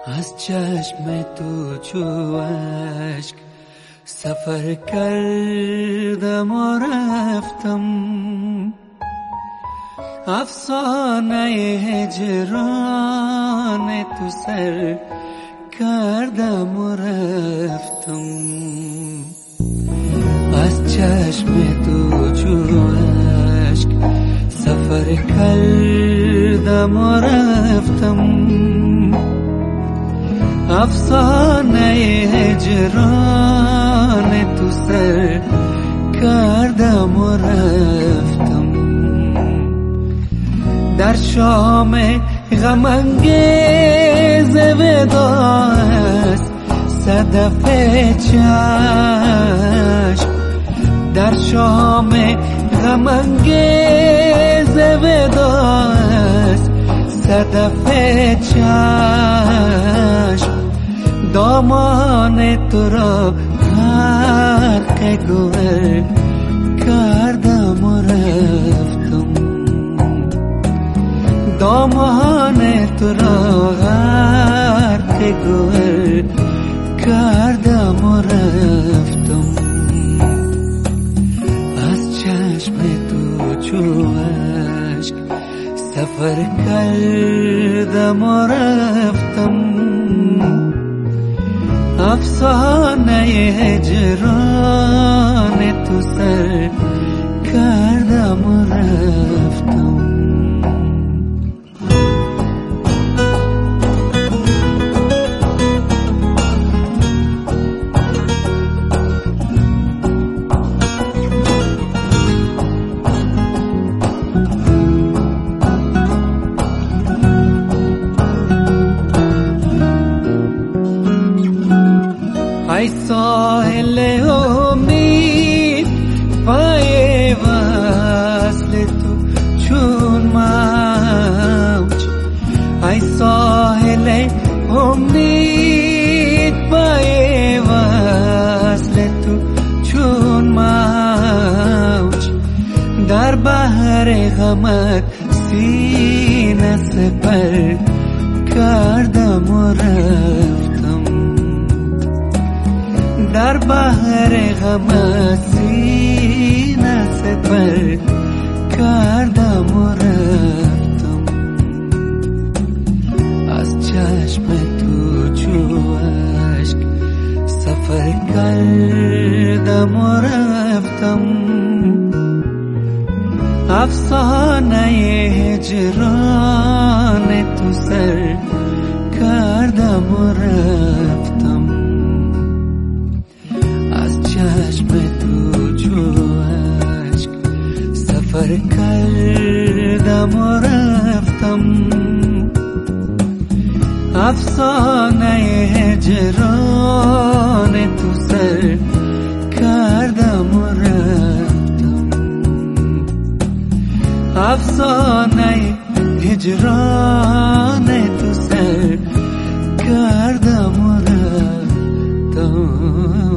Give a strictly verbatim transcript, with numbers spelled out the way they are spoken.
از چشم تو چو اشک سفر کردم و رفتم، افسانه هجران تو سر کردم و رفتم. از چشم تو چو اشک سفر کردم و رفتم، افسانه هجران تو سر کردم و رفتم. در شام غم انگیز وداع است صدف چشم، در شام غم انگیز وداع است صدف چشم. دامان تو را غرق گوهر کردم و رفتم، دامان تو را غرق گوهر کردم و رفتم. از چشم تو چو اشک سفر کردم و رفتم، افسانه هجران تو سر کردم و رفتم. ای ساحل امید پای وصل تو چون موج، ای ساحل امید پای وصل تو چون موج. در بحر غمت سینه سپر کردم و رفتم، در بحر غم سینه سپر کردم و رفتم. از چشم تو چو اشک سفر کردم و رفتم، افسانه هجران تو سر کردم و رفتم. چشم تو چو اشک سفر کردم و رفتم، افسانه هجران تو سر کردم و رفتم، افسانه هجران تو سر کردم و رفتم.